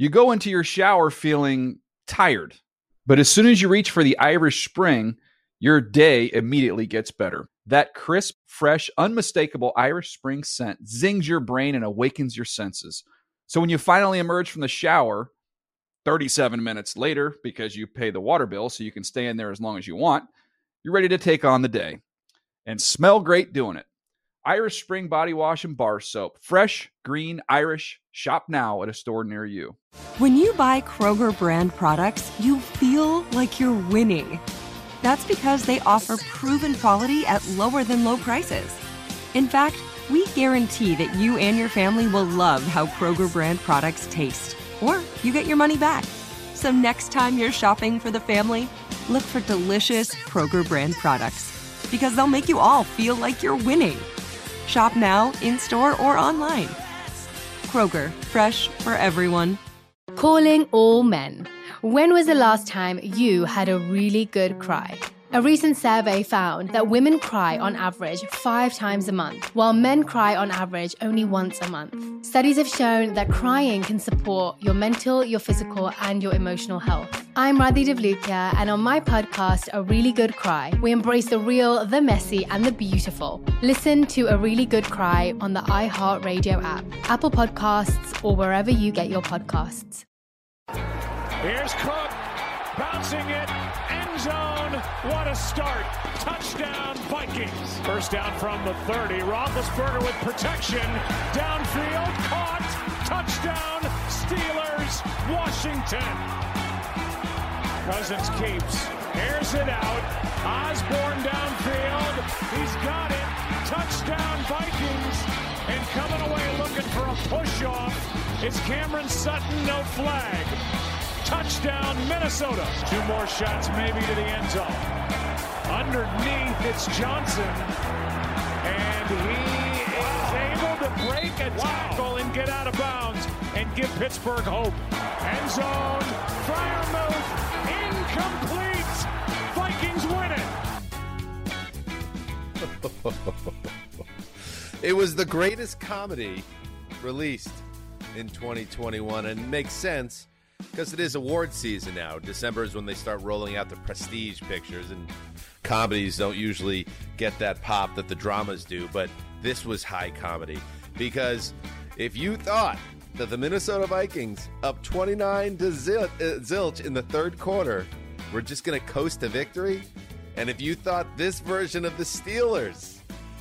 You go into your shower feeling tired, but as soon as you reach for the Irish Spring, your day immediately gets better. That crisp, fresh, unmistakable Irish Spring scent zings your brain and awakens your senses. So when you finally emerge from the shower 37 minutes later, because you pay the water bill so you can stay in there as long as you want, you're ready to take on the day and smell great doing it. Irish Spring Body Wash and Bar Soap. Fresh, green, Irish. Shop now at a store near you. When you buy Kroger brand products, you feel like you're winning. That's because they offer proven quality at lower than low prices. In fact, we guarantee that you and your family will love how Kroger brand products taste, or you get your money back. So next time you're shopping for the family, look for delicious Kroger brand products, because they'll make you all feel like you're winning. Shop now, in-store, or online. Kroger, fresh for everyone. Calling all men. When was the last time you had a really good cry? A recent survey found that women cry on average 5 times a month, while men cry on average only once a month. Studies have shown that crying can support your mental, your physical, and your emotional health. I'm Radhi Devlukia, and on my podcast, A Really Good Cry, we embrace the real, the messy, and the beautiful. Listen to A Really Good Cry on the iHeartRadio app, Apple Podcasts, or wherever you get your podcasts. Here's Cook, bouncing it, end zone. What a start. Touchdown, Vikings. First down from the 30. Roethlisberger with protection. Downfield, caught. Touchdown, Steelers, Washington. Cousins keeps. Airs it out. Osborne downfield. He's got it. Touchdown, Vikings. And coming away looking for a push-off is Cameron Sutton, no flag. Touchdown, Minnesota. 2 more shots maybe to the end zone. Underneath, it's Johnson. And he is able to break a tackle and get out of bounds and give Pittsburgh hope. End zone, Freiermuth, incomplete. Vikings win it. It was the greatest comedy released in 2021, and it makes sense because it is award season now. December is when they start rolling out the prestige pictures, and comedies don't usually get that pop that the dramas do, but this was high comedy. Because if you thought that the Minnesota Vikings, up 29 to zilch in the third quarter, were just going to coast to victory, and if you thought this version of the Steelers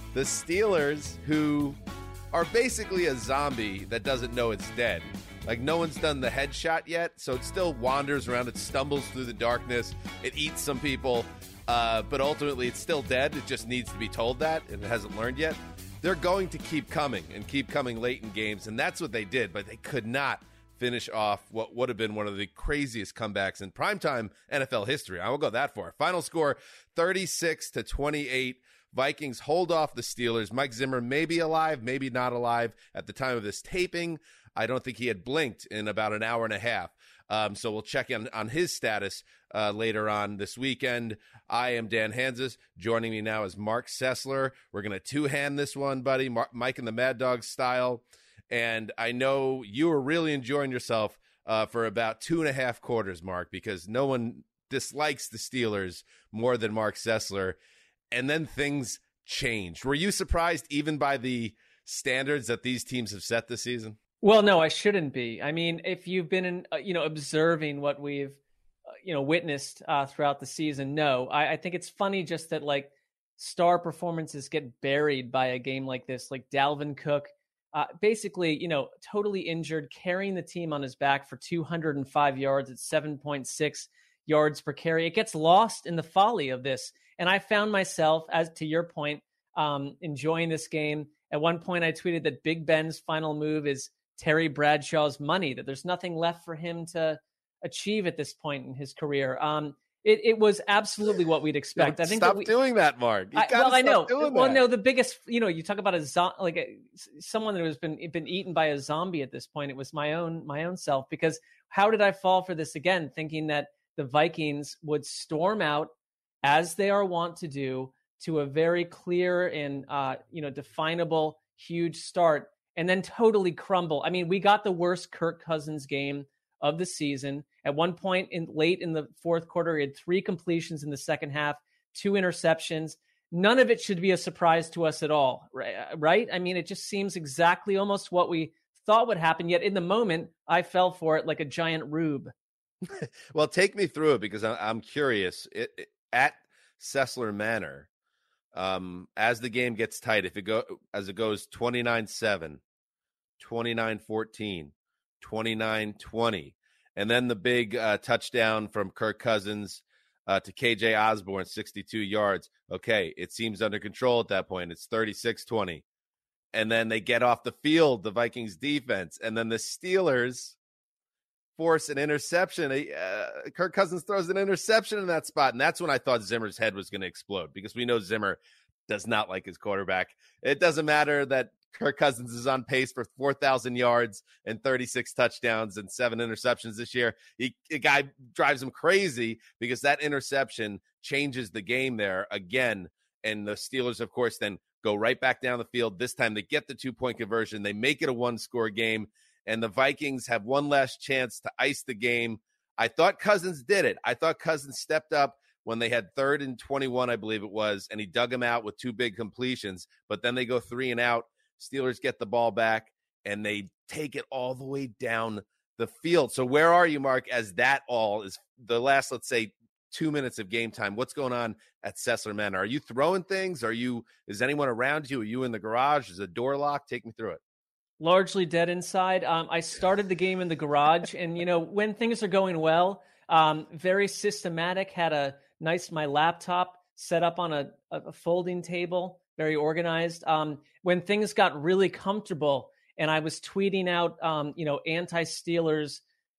who are basically a zombie that doesn't know it's dead. Like, no one's done the headshot yet, so it still wanders around. It stumbles through the darkness. It eats some people, but ultimately it's still dead. It just needs to be told that, and it hasn't learned yet. They're going to keep coming and keep coming late in games, and that's what they did, but they could not finish off what would have been one of the craziest comebacks in primetime NFL history. I will go that far. Final score, 36-28. Vikings hold off the Steelers. Mike Zimmer may be alive, maybe not alive at the time of this taping. I don't think he had blinked in about an hour and a half. So we'll check in on his status later on this weekend. I am Dan Hanzus. Joining me now is Mark Sessler. We're going to two-hand this one, buddy, Mike and the Mad Dog style. And I know you were really enjoying yourself for about 2.5 quarters, Mark, because no one dislikes the Steelers more than Mark Sessler. And then things changed. Were you surprised even by the standards that these teams have set this season? Well, no, I shouldn't be. I mean, if you've been, observing what we've, witnessed throughout the season, no. I think it's funny just that, like, star performances get buried by a game like this. Like Dalvin Cook, basically, totally injured, carrying the team on his back for 205 yards at 7.6 yards per carry. It gets lost in the folly of this. And I found myself, as to your point, enjoying this game. At one point, I tweeted that Big Ben's final move is Terry Bradshaw's money, that there's nothing left for him to achieve at this point in his career. It was absolutely what we'd expect. I think stop doing that, Mark. I know. Well, no, the biggest, you talk about someone that has been eaten by a zombie at this point. It was my own self, because how did I fall for this again, thinking that the Vikings would storm out, as they are wont to do, to a very clear and definable huge start, and then totally crumble. I mean, we got the worst Kirk Cousins game of the season. At one point late in the fourth quarter, he had 3 completions in the second half, 2 interceptions. None of it should be a surprise to us at all, right? I mean, it just seems exactly almost what we thought would happen. Yet in the moment, I fell for it like a giant rube. Well, take me through it, because I'm curious. At Sessler Manor, as the game gets tight, if it goes 29-7, 29-14, 29-20, and then the big touchdown from Kirk Cousins to KJ Osborne, 62 yards. Okay, it seems under control at that point. It's 36-20. And then they get off the field, the Vikings defense, and then the Steelers force an interception. Kirk Cousins throws an interception in that spot, and that's when I thought Zimmer's head was going to explode, because we know Zimmer does not like his quarterback. It doesn't matter that Kirk Cousins is on pace for 4,000 yards and 36 touchdowns and 7 interceptions this year. The guy drives him crazy, because that interception changes the game there again. And the Steelers, of course, then go right back down the field. This time they get the 2-point conversion. They make it a 1-score game, and the Vikings have one last chance to ice the game. I thought Cousins did it. I thought Cousins stepped up when they had 3rd and 21, I believe it was, and he dug him out with 2 big completions. But then they go 3 and out. Steelers get the ball back, and they take it all the way down the field. So where are you, Mark, as that all is the last, let's say, 2 minutes of game time? What's going on at Sessler Manor? Are you throwing things? Is anyone around you? Are you in the garage? Is a door locked? Take me through it. Largely dead inside. I started the game in the garage, and when things are going well, very systematic. Had my laptop set up on a folding table, very organized. When things got really comfortable, and I was tweeting out, anti-Steelers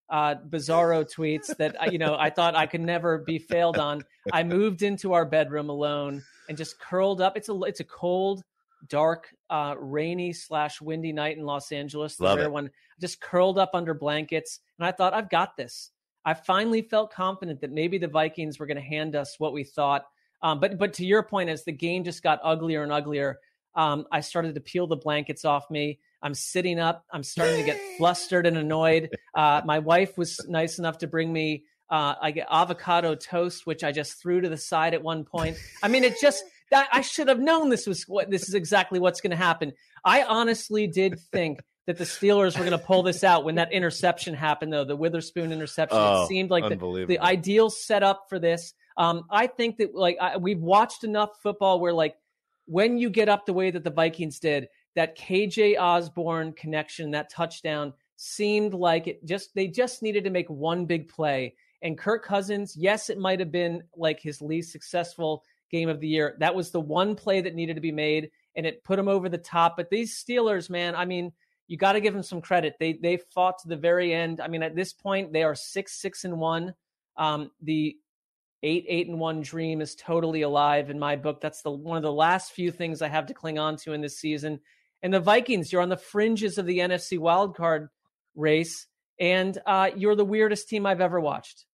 bizarro tweets that I thought I could never be failed on, I moved into our bedroom alone and just curled up. It's a cold, dark, rainy / windy night in Los Angeles. The rare one. Just curled up under blankets, and I thought, I've got this. I finally felt confident that maybe the Vikings were going to hand us what we thought. But to your point, as the game just got uglier and uglier, I started to peel the blankets off me. I'm sitting up. I'm starting to get flustered and annoyed. My wife was nice enough to bring me I get avocado toast, which I just threw to the side at one point. I mean, I should have known this is exactly what's going to happen. I honestly did think that the Steelers were going to pull this out when that interception happened, though, the Witherspoon interception. It seemed like the ideal setup for this. I think that we've watched enough football where when you get up the way that the Vikings did, that KJ Osborne connection, that touchdown seemed like they just needed to make one big play. And Kirk Cousins, yes, it might have been his least successful game of the year. That was the one play that needed to be made, and it put him over the top. But these Steelers, man, I mean, you got to give them some credit. They fought to the very end. I mean, at this point, they are 6-1. The 8-1 dream is totally alive in my book. That's one of the last few things I have to cling on to in this season. And the Vikings, you're on the fringes of the NFC wildcard race, and you're the weirdest team I've ever watched.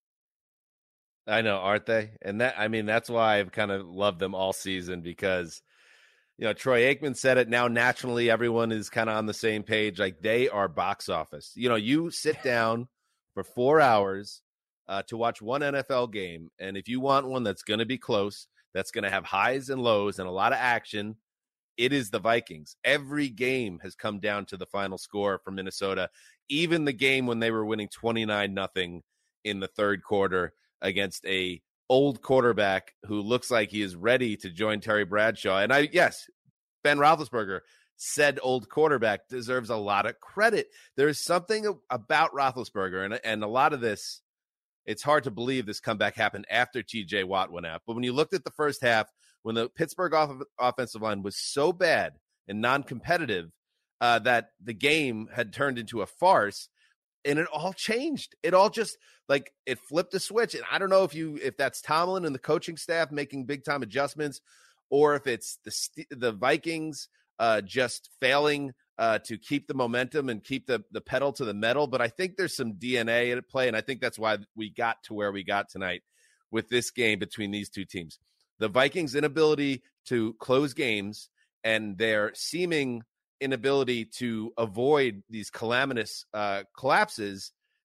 I know, aren't they? And that's why I've kind of loved them all season, because Troy Aikman said it. Now, naturally, everyone is kind of on the same page. They are box office. You sit down for 4 hours to watch one NFL game, and if you want one that's going to be close, that's going to have highs and lows and a lot of action, it is the Vikings. Every game has come down to the final score for Minnesota, even the game when they were winning 29-0 in the third quarter against a old quarterback who looks like he is ready to join Terry Bradshaw. And Ben Roethlisberger, said old quarterback, deserves a lot of credit. There is something about Roethlisberger, and a lot of this, it's hard to believe this comeback happened after TJ Watt went out. But when you looked at the first half, when the Pittsburgh offensive line was so bad and non-competitive that the game had turned into a farce, and it all changed. It all just it flipped a switch. And I don't know if that's Tomlin and the coaching staff making big time adjustments, or if it's the Vikings just failing to keep the momentum and keep the pedal to the metal. But I think there's some DNA at play, and I think that's why we got to where we got tonight with this game between these two teams. The Vikings' inability to close games and their seeming inability to avoid these calamitous collapses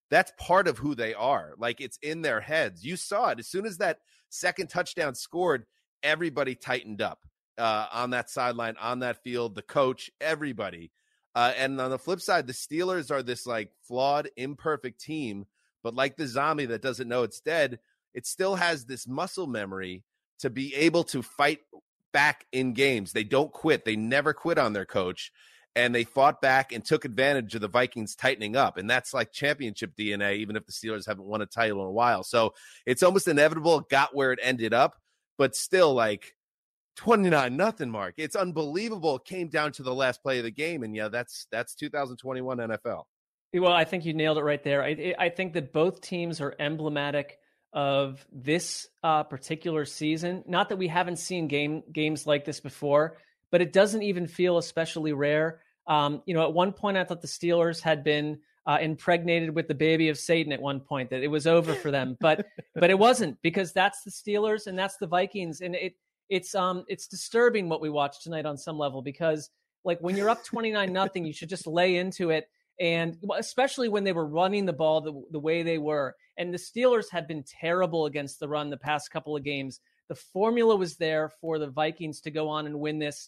that's part of who they are. Like, it's in their heads. You saw it. As soon as that second touchdown scored, everybody tightened up on that sideline, on that field, the coach, everybody. And on the flip side, the Steelers are this like flawed, imperfect team, but like the zombie that doesn't know it's dead, it still has this muscle memory to be able to fight back in games. They don't quit. They never quit on their coach, and they fought back and took advantage of the Vikings tightening up. And that's like championship DNA, even if the Steelers haven't won a title in a while. So it's almost inevitable it got where it ended up, but still, like, 29-0, Mark. It's unbelievable. It came down to the last play of the game, and yeah, that's 2021 NFL. Well, I think you nailed it right there. I think that both teams are emblematic of this particular season. Not that we haven't seen games like this before, but it doesn't even feel especially rare. At one point, I thought the Steelers had been impregnated with the baby of Satan at one point, that it was over for them, but it wasn't, because that's the Steelers and that's the Vikings, and it's disturbing what we watched tonight on some level, because like when you're up 29-0, you should just lay into it. And especially when they were running the ball the way they were. And the Steelers had been terrible against the run the past couple of games. The formula was there for the Vikings to go on and win this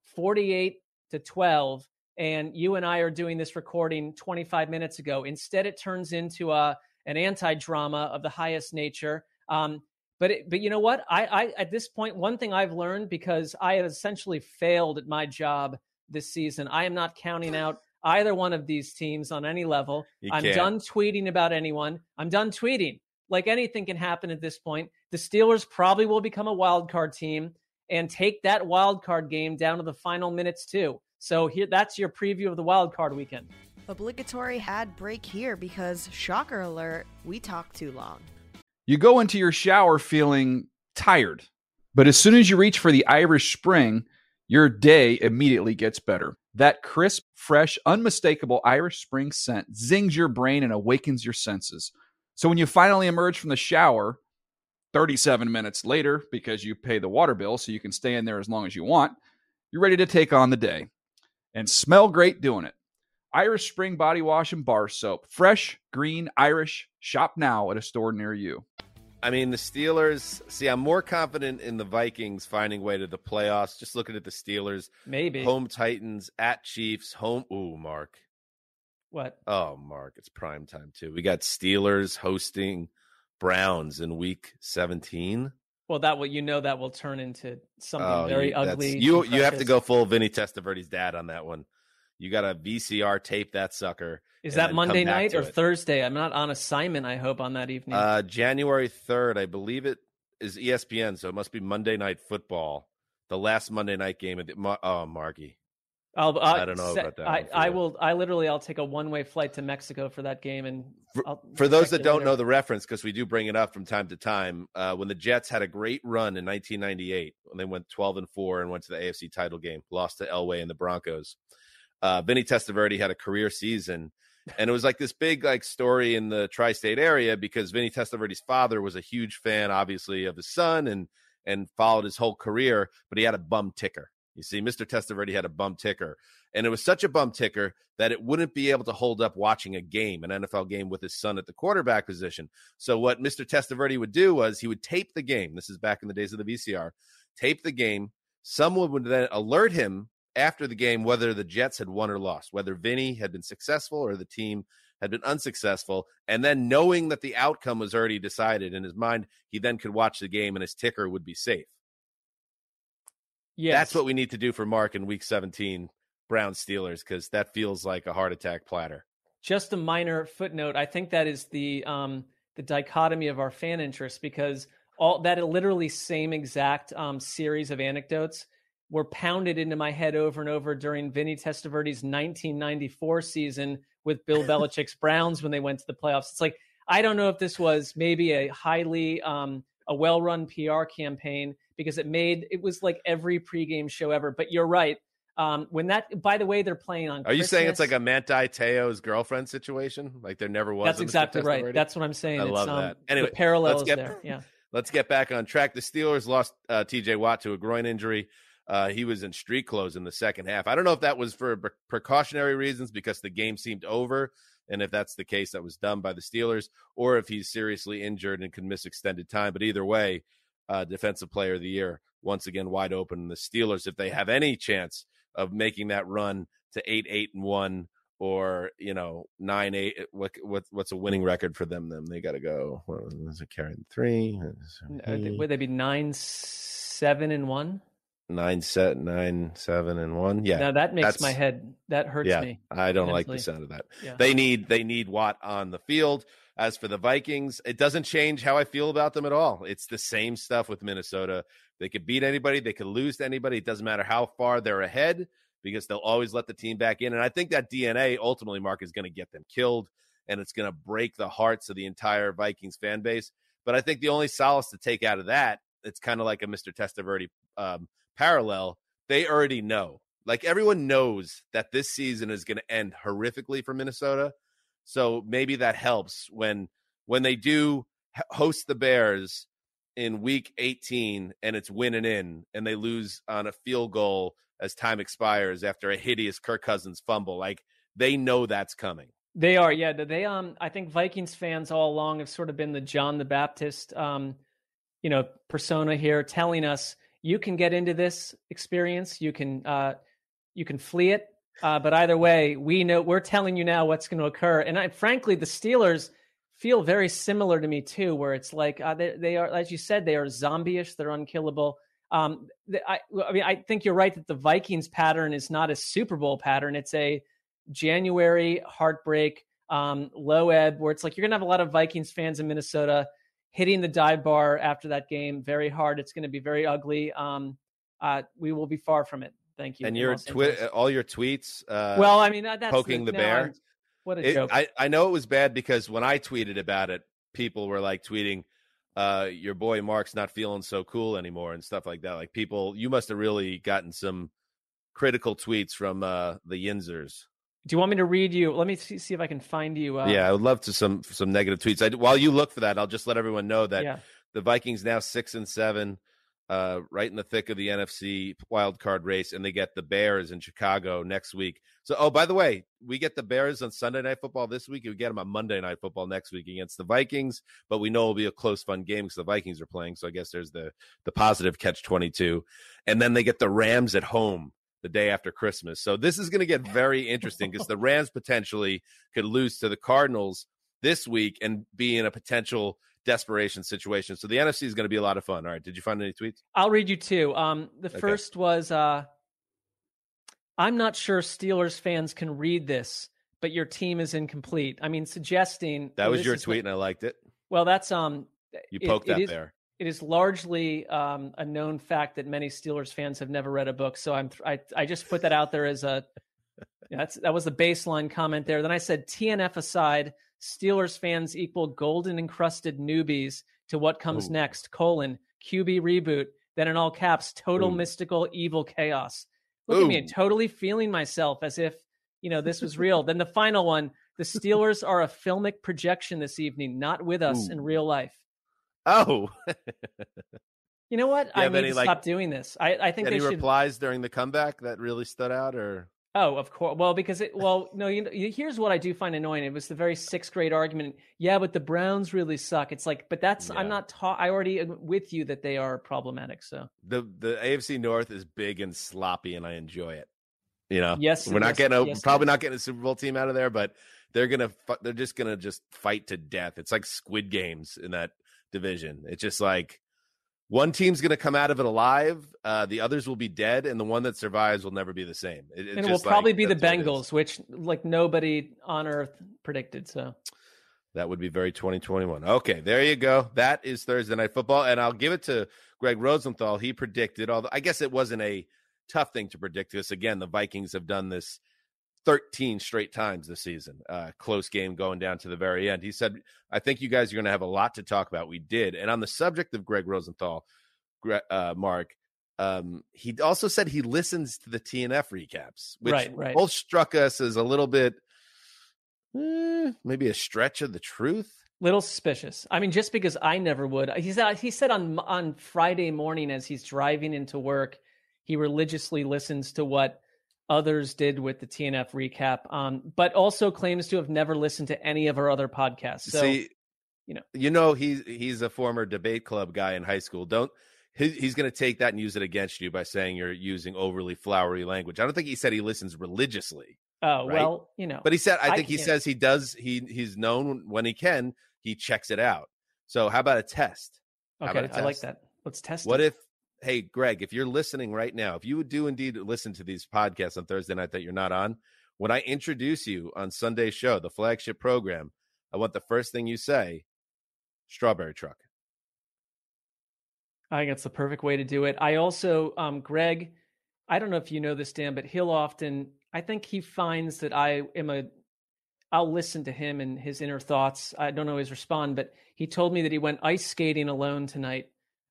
48-12. And you and I are doing this recording 25 minutes ago. Instead, it turns into an anti-drama of the highest nature. But you know what? I at this point, one thing I've learned, because I have essentially failed at my job this season, I am not counting out either one of these teams on any level. I'm done tweeting about anyone. I'm done tweeting. Like, anything can happen at this point. The Steelers probably will become a wild card team and take that wild card game down to the final minutes too. So here, that's your preview of the wild card weekend. Obligatory ad break here, because shocker alert, we talked too long. You go into your shower feeling tired, but as soon as you reach for the Irish Spring, your day immediately gets better. That crisp, fresh, unmistakable Irish Spring scent zings your brain and awakens your senses. So when you finally emerge from the shower 37 minutes later, because you pay the water bill so you can stay in there as long as you want, you're ready to take on the day and smell great doing it. Irish Spring Body Wash and Bar Soap. Fresh, green, Irish. Shop now at a store near you. I mean, the Steelers, I'm more confident in the Vikings finding way to the playoffs. Just looking at the Steelers. Maybe. Home Titans, at Chiefs, home. Ooh, Mark. What? Oh, Mark, it's prime time too. We got Steelers hosting Browns in week 17. Well, that will turn into something very ugly. You have to go full Vinny Testaverde's dad on that one. You got to VCR tape that sucker. Is that Monday night or Thursday? I'm not on assignment, I hope, on that evening. January 3rd, I believe it is ESPN, so it must be Monday Night Football, the last Monday night game. Marky. I don't know about that. I'll take a one-way flight to Mexico for that game. And for those that don't know the reference, because we do bring it up from time to time, when the Jets had a great run in 1998, when they went 12-4 and went to the AFC title game, lost to Elway and the Broncos. Vinny Testaverde had a career season, and it was like this big story in the tri-state area, because Vinny Testaverde's father was a huge fan, obviously, of his son and followed his whole career, but he had a bum ticker. You see, Mr. Testaverde had a bum ticker, and it was such a bum ticker that it wouldn't be able to hold up watching an NFL game with his son at the quarterback position. So what Mr. Testaverde would do was he would tape the game. This is back in the days of the VCR. Tape the game. Someone would then alert him after the game whether the Jets had won or lost, whether Vinny had been successful or the team had been unsuccessful. And then knowing that the outcome was already decided in his mind, he then could watch the game and his ticker would be safe. Yes. That's what we need to do for Mark in week 17, Browns Steelers, because that feels like a heart attack platter. Just a minor footnote. I think that is the dichotomy of our fan interest, because all that literally same exact series of anecdotes were pounded into my head over and over during Vinny Testaverde's 1994 season with Bill Belichick's Browns when they went to the playoffs. It's like, I don't know if this was maybe a highly a well-run PR campaign, because it was like every pregame show ever. But you're right. When that, by the way, they're playing on. Are you saying it's like a Manti Te'o's girlfriend situation? Like there never was. That's exactly right. That's what I'm saying. I love that. Anyway, the parallels there. Yeah. Let's get back on track. The Steelers lost TJ Watt to a groin injury. He was in street clothes in the second half. I don't know if that was for precautionary reasons because the game seemed over. And if that's the case, that was done by the Steelers, or if he's seriously injured and can miss extended time. But either way, Defensive Player of the Year, once again, wide open. The Steelers, if they have any chance of making that run to 8-1 or 9-8, what's a winning record for them? Then they got to go. What is it, carrying 3? Would they be 9-7-1? 9-7-1. Yeah. Now that makes my head. That hurts me. I don't like the sound of that. Yeah. They need Watt on the field. As for the Vikings, it doesn't change how I feel about them at all. It's the same stuff with Minnesota. They could beat anybody. They could lose to anybody. It doesn't matter how far they're ahead because they'll always let the team back in. And I think that DNA ultimately, Mark, is going to get them killed, and it's going to break the hearts of the entire Vikings fan base. But I think the only solace to take out of that, it's kind of like a Mr. Testaverde parallel. They already know. Like, everyone knows that this season is going to end horrifically for Minnesota. So maybe that helps when they do host the Bears in week 18 and it's winning in and they lose on a field goal as time expires after a hideous Kirk Cousins fumble. Like, they know that's coming. They are. Yeah. They, I think Vikings fans all along have sort of been the John the Baptist, persona here, telling us you can get into this experience. You can flee it. But either way, we're telling you now what's going to occur. And frankly, the Steelers feel very similar to me too, where it's like they are, as you said, they are zombie-ish. They're unkillable. I think you're right that the Vikings pattern is not a Super Bowl pattern. It's a January heartbreak, low ebb, where it's like you're going to have a lot of Vikings fans in Minnesota hitting the dive bar after that game very hard. It's going to be very ugly. We will be far from it. Thank you. And your all your tweets. That's poking the bear. What a joke! I know it was bad because when I tweeted about it, people were like tweeting, "Your boy Mark's not feeling so cool anymore" and stuff like that. Like, people, you must have really gotten some critical tweets from the Yinzers. Do you want me to read you? Let me see if I can find you. Yeah, I would love to some negative tweets. While you look for that, I'll just let everyone know that the Vikings now 6-7. Right in the thick of the NFC wild card race, and they get the Bears in Chicago next week. So, by the way, we get the Bears on Sunday Night Football this week. We get them on Monday Night Football next week against the Vikings, but we know it'll be a close, fun game because the Vikings are playing. So I guess there's the positive catch-22. And then they get the Rams at home the day after Christmas. So this is going to get very interesting because the Rams potentially could lose to the Cardinals this week and be in a potential desperation situation. So the NFC is going to be a lot of fun. All right. Did you find any tweets? I'll read you two. First was, I'm not sure Steelers fans can read this, but your team is incomplete. I mean, suggesting that was your tweet and I liked it. Well, that's, you poked that bear. It is largely a known fact that many Steelers fans have never read a book. So I just put that out there as that was the baseline comment there. Then I said, TNF aside, Steelers fans equal golden encrusted newbies to what comes next, QB reboot, then in all caps, total mystical evil chaos. Look at me, totally feeling myself as if, this was real. Then the final one, the Steelers are a filmic projection this evening, not with us in real life. Oh. You know what? I need to stop doing this. I think they should. Any replies during the comeback that really stood out, or? Oh, of course. Well, here's what I do find annoying. It was the very sixth grade argument. Yeah, but the Browns really suck. It's like, but that's, I'm not I already am with you that they are problematic. So the AFC North is big and sloppy and I enjoy it. Yes, we're not probably not getting a Super Bowl team out of there, but they're just going to fight to death. It's like Squid Games in that division. It's just like, one team's going to come out of it alive. The others will be dead, and the one that survives will never be the same. It will probably be the Bengals, which nobody on earth predicted. So that would be very 2021. Okay, there you go. That is Thursday Night Football, and I'll give it to Greg Rosenthal. He predicted, although I guess it wasn't a tough thing to predict this. Again, the Vikings have done this 13 straight times this season. Close game going down to the very end. He said, I think you guys are going to have a lot to talk about. We did. And on the subject of Greg Rosenthal, Mark, he also said he listens to the TNF recaps, which both struck us as a little bit, maybe a stretch of the truth. Little suspicious. I mean, just because I never would. He said on Friday morning as he's driving into work, he religiously listens to what others did with the TNF recap, but also claims to have never listened to any of our other podcasts. So, See, he's a former debate club guy in high school. He's going to take that and use it against you by saying you're using overly flowery language. I don't think he said he listens religiously. Oh, right? well, But he said, I think he says he does. He's known when he can, he checks it out. So how about a test? Okay, I like that. Let's test What it. if, hey, Greg, if you're listening right now, if you would do indeed listen to these podcasts on Thursday night that you're not on, when I introduce you on Sunday's show, the flagship program, I want the first thing you say, strawberry truck. I think that's the perfect way to do it. I also, Greg, I don't know if you know this, Dan, but I think he finds that I'll listen to him and his inner thoughts. I don't always respond, but he told me that he went ice skating alone tonight,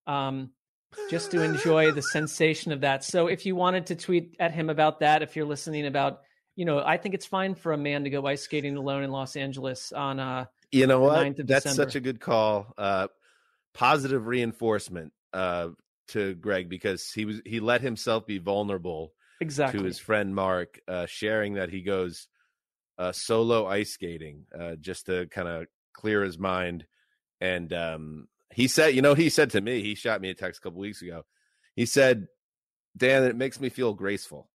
just to enjoy the sensation of that. So if you wanted to tweet at him about that, if you're listening about, I think it's fine for a man to go ice skating alone in Los Angeles on you know what? 9th of That's December. such a good call. Positive reinforcement to Greg, because he let himself be vulnerable exactly to his friend Mark, sharing that he goes solo ice skating just to kind of clear his mind. And he said to me, he shot me a text a couple weeks ago. He said, Dan, it makes me feel graceful.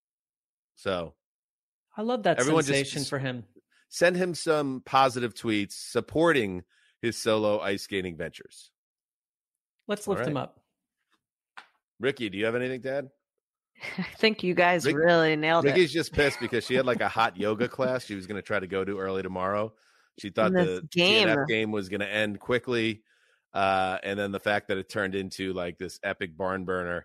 So I love that everyone sensation just for him. Send him some positive tweets supporting his solo ice skating ventures. Let's lift him up. Ricky, do you have anything to add? I think you guys really nailed it. Ricky's just pissed because she had like a hot yoga class she was going to try to go to early tomorrow. She thought the TNF game was going to end quickly. And then the fact that it turned into like this epic barn burner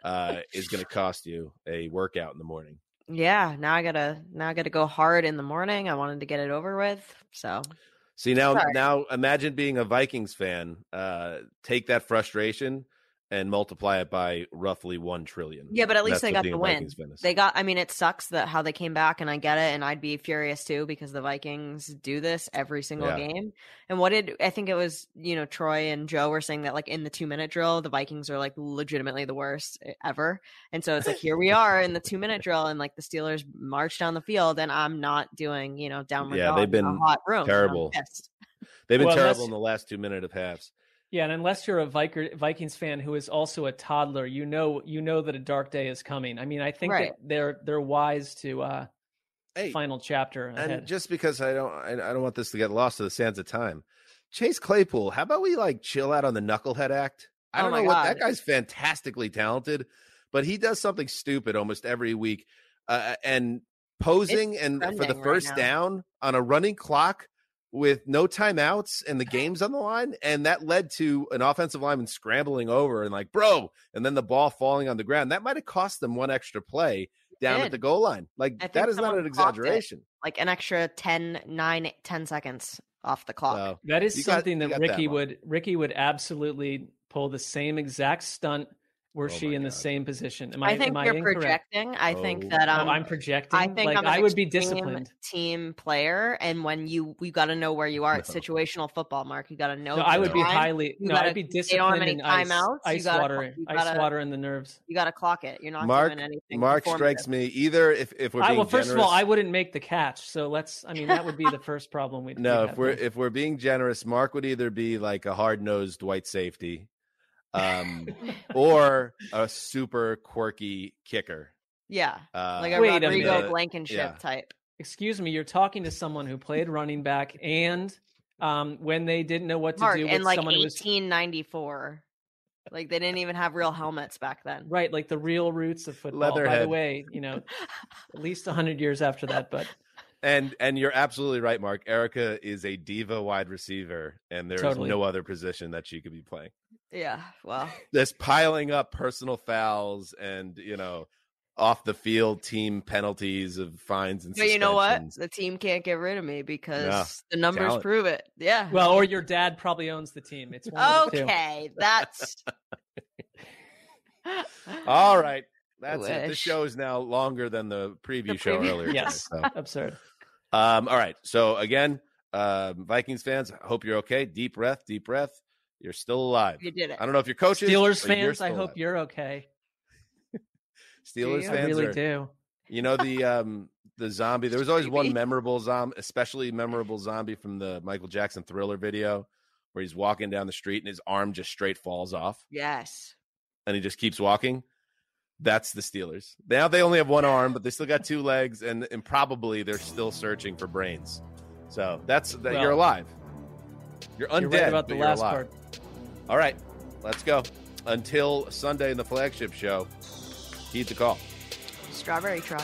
is going to cost you a workout in the morning. Yeah, now I gotta go hard in the morning. I wanted to get it over with. So see now imagine being a Vikings fan. Take that frustration and multiply it by roughly 1 trillion. Yeah, but at least they got the win. It sucks that how they came back, and I get it, and I'd be furious too because the Vikings do this every single game. And I think it was, Troy and Joe were saying that like in the 2-minute drill, the Vikings are like legitimately the worst ever. And so it's like, here we are in the 2-minute drill, and like the Steelers march down the field, and I'm not doing, downward dog they've been in a hot room. terrible. They've been terrible in the last 2 minutes of halves. Yeah, and unless you're a Vikings fan who is also a toddler, you know that a dark day is coming. I mean, I think that they're wise to final chapter ahead. And just because I don't want this to get lost to the sands of time, Chase Claypool, how about we like chill out on the knucklehead act? I don't know what that guy's fantastically talented, but he does something stupid almost every week, and posing and for the first down on a running clock with no timeouts and the game's on the line. And that led to an offensive lineman scrambling over and like, bro, and then the ball falling on the ground. That might've cost them one extra play down at the goal line. Like that is not an exaggeration. Like an extra 10 seconds off the clock. So that is something that Ricky would absolutely pull the same exact stunt. Were she in the same position? I think you're projecting. I think that I'm projecting. I think I would be disciplined. Team player, and when you got to know where you are. It's situational football, Mark. You got to know. No, I would be highly. I'd be disciplined in ice water in the nerves. You got to clock it. You're not doing anything. Mark strikes me either if we're being generous. First of all, I wouldn't make the catch, so that would be the first problem we'd. No, if we're being generous, Mark would either be like a hard-nosed white safety. Or a super quirky kicker. Yeah. Like a Rodrigo Blankenship type. Excuse me, you're talking to someone who played running back and when they didn't know what to do with in like someone 1894. Like they didn't even have real helmets back then. Right, like the real roots of football. Leatherhead. By the way, at least 100 years after that, but And you're absolutely right, Mark. Erica is a diva wide receiver, and there is no other position that she could be playing. Yeah, well, there's piling up personal fouls and off the field team penalties of fines and. But you know what? The team can't get rid of me because the numbers prove it. Yeah. Well, or your dad probably owns the team. It's okay. That's all right. That's it. This show is now longer than the preview show earlier. Yes, absurd. All right. So again, Vikings fans, I hope you're okay. Deep breath. You're still alive. You did it. I don't know if you're coaches. Steelers fans, I hope you're okay. Steelers fans, I really do. You know the zombie. There was always one memorable zombie, especially memorable zombie from the Michael Jackson Thriller video, where he's walking down the street and his arm just straight falls off. Yes. And he just keeps walking. That's the Steelers. Now they only have one arm, but they still got two legs, and probably they're still searching for brains. So you're alive. You're undead. You're right about the last part. All right, let's go. Until Sunday in the flagship show, heed the call. Strawberry truck.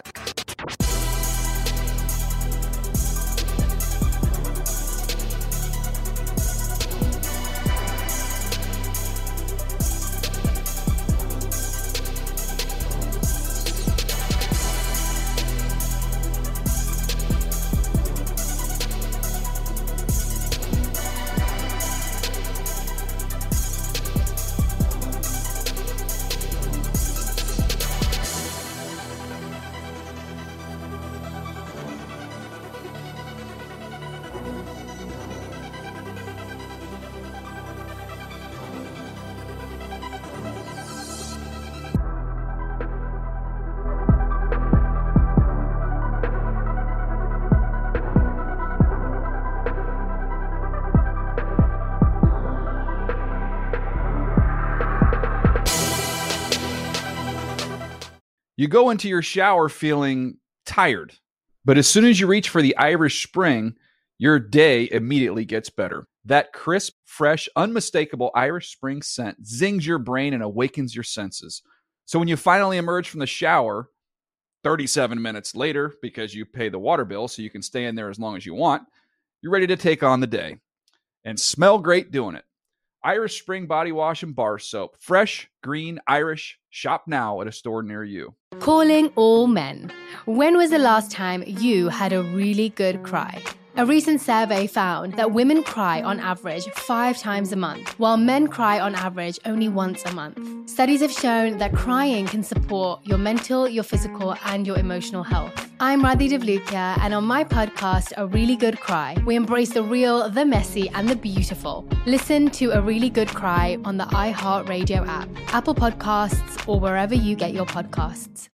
You go into your shower feeling tired, but as soon as you reach for the Irish Spring, your day immediately gets better. That crisp, fresh, unmistakable Irish Spring scent zings your brain and awakens your senses. So when you finally emerge from the shower, 37 minutes later, because you pay the water bill so you can stay in there as long as you want, you're ready to take on the day and smell great doing it. Irish Spring Body Wash and Bar Soap. Fresh, green, Irish. Shop now at a store near you. Calling all men. When was the last time you had a really good cry? A recent survey found that women cry on average 5 times a month, while men cry on average only once a month. Studies have shown that crying can support your mental, your physical, and your emotional health. I'm Radhi Devlukia, and on my podcast, A Really Good Cry, we embrace the real, the messy, and the beautiful. Listen to A Really Good Cry on the iHeartRadio app, Apple Podcasts, or wherever you get your podcasts.